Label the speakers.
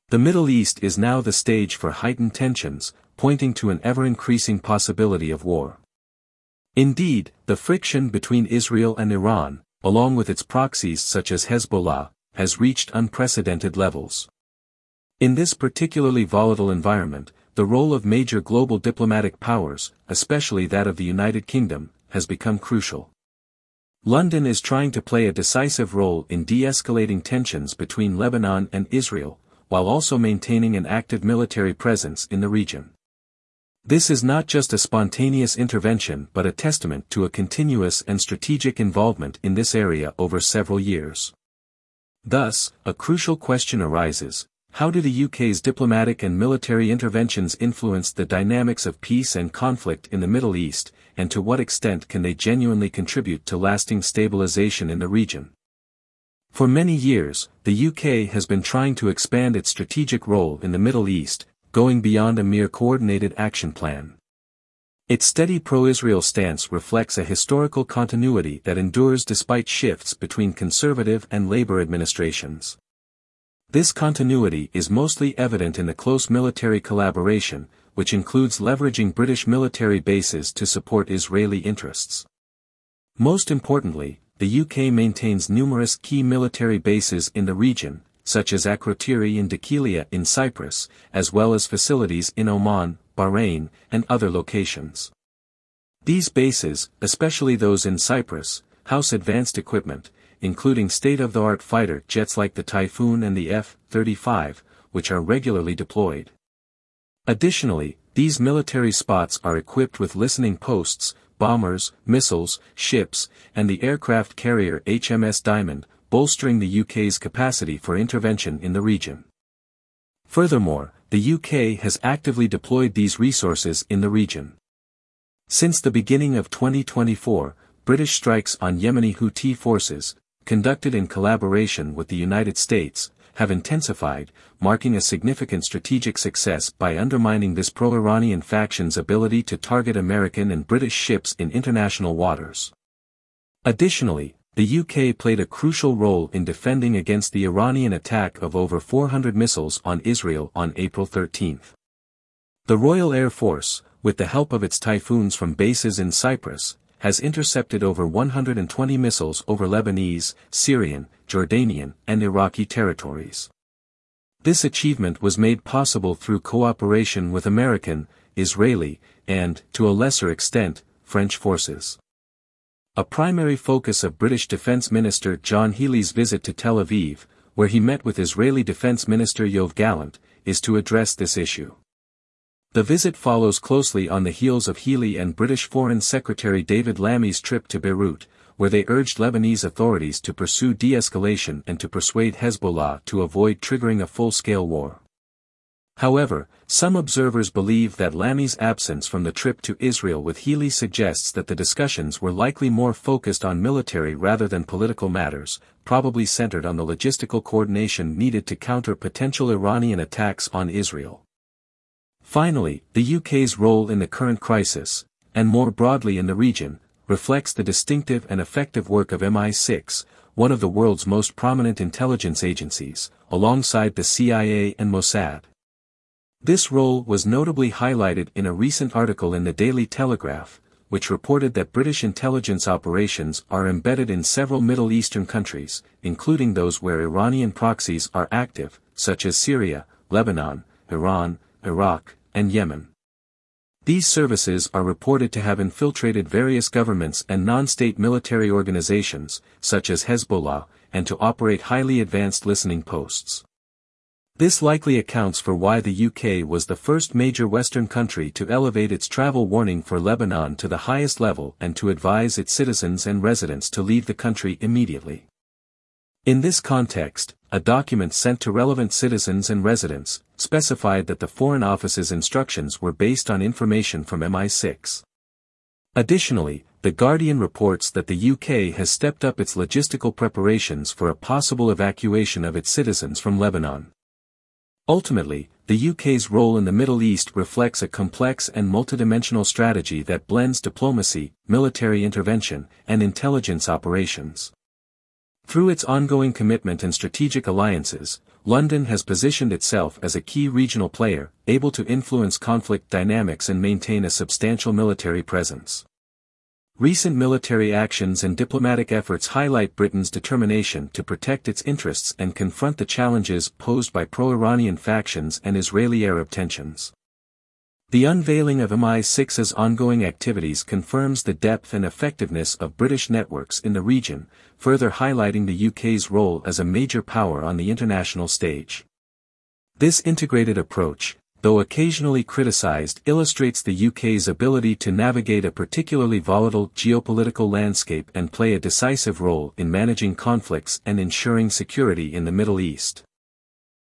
Speaker 1: The Middle East is now the stage for heightened tensions, pointing to an ever-increasing possibility of war. Indeed, the friction between Israel and Iran, along with its proxies such as Hezbollah, has reached unprecedented levels. In this particularly volatile environment, the role of major global diplomatic powers, especially that of the United Kingdom, has become crucial. London is trying to play a decisive role in de-escalating tensions between Lebanon and Israel, while also maintaining an active military presence in the region. This is not just a spontaneous intervention but a testament to a continuous and strategic involvement in this area over several years. Thus, a crucial question arises: how do the UK's diplomatic and military interventions influence the dynamics of peace and conflict in the Middle East, and to what extent can they genuinely contribute to lasting stabilization in the region? For many years, the UK has been trying to expand its strategic role in the Middle East, going beyond a mere coordinated action plan. Its steady pro-Israel stance reflects a historical continuity that endures despite shifts between conservative and Labour administrations. This continuity is mostly evident in the close military collaboration, which includes leveraging British military bases to support Israeli interests. Most importantly, the UK maintains numerous key military bases in the region, such as Akrotiri and Dhekelia in Cyprus, as well as facilities in Oman, Bahrain, and other locations. These bases, especially those in Cyprus, house advanced equipment, including state-of-the-art fighter jets like the Typhoon and the F-35, which are regularly deployed. Additionally, these military spots are equipped with listening posts, bombers, missiles, ships, and the aircraft carrier HMS Diamond, bolstering the UK's capacity for intervention in the region. Furthermore, the UK has actively deployed these resources in the region. Since the beginning of 2024, British strikes on Yemeni Houthi forces, conducted in collaboration with the United States, have intensified, marking a significant strategic success by undermining this pro-Iranian faction's ability to target American and British ships in international waters. Additionally, the UK played a crucial role in defending against the Iranian attack of over 400 missiles on Israel on April 13. The Royal Air Force, with the help of its Typhoons from bases in Cyprus, has intercepted over 120 missiles over Lebanese, Syrian, Jordanian, and Iraqi territories. This achievement was made possible through cooperation with American, Israeli, and, to a lesser extent, French forces. A primary focus of British Defence Minister John Healey's visit to Tel Aviv, where he met with Israeli Defence Minister Yoav Gallant, is to address this issue. The visit follows closely on the heels of Healey and British Foreign Secretary David Lammy's trip to Beirut, where they urged Lebanese authorities to pursue de-escalation and to persuade Hezbollah to avoid triggering a full-scale war. However, some observers believe that Lammy's absence from the trip to Israel with Healey suggests that the discussions were likely more focused on military rather than political matters, probably centered on the logistical coordination needed to counter potential Iranian attacks on Israel. Finally, the UK's role in the current crisis, and more broadly in the region, reflects the distinctive and effective work of MI6, one of the world's most prominent intelligence agencies, alongside the CIA and Mossad. This role was notably highlighted in a recent article in the Daily Telegraph, which reported that British intelligence operations are embedded in several Middle Eastern countries, including those where Iranian proxies are active, such as Syria, Lebanon, Iran, Iraq, and Yemen. These services are reported to have infiltrated various governments and non-state military organizations, such as Hezbollah, and to operate highly advanced listening posts. This likely accounts for why the UK was the first major Western country to elevate its travel warning for Lebanon to the highest level and to advise its citizens and residents to leave the country immediately. In this context, a document sent to relevant citizens and residents specified that the Foreign Office's instructions were based on information from MI6. Additionally, The Guardian reports that the UK has stepped up its logistical preparations for a possible evacuation of its citizens from Lebanon. Ultimately, the UK's role in the Middle East reflects a complex and multidimensional strategy that blends diplomacy, military intervention, and intelligence operations. Through its ongoing commitment and strategic alliances, London has positioned itself as a key regional player, able to influence conflict dynamics and maintain a substantial military presence. Recent military actions and diplomatic efforts highlight Britain's determination to protect its interests and confront the challenges posed by pro-Iranian factions and Israeli-Arab tensions. The unveiling of MI6's ongoing activities confirms the depth and effectiveness of British networks in the region, further highlighting the UK's role as a major power on the international stage. This integrated approach, though occasionally criticized, illustrates the UK's ability to navigate a particularly volatile geopolitical landscape and play a decisive role in managing conflicts and ensuring security in the Middle East.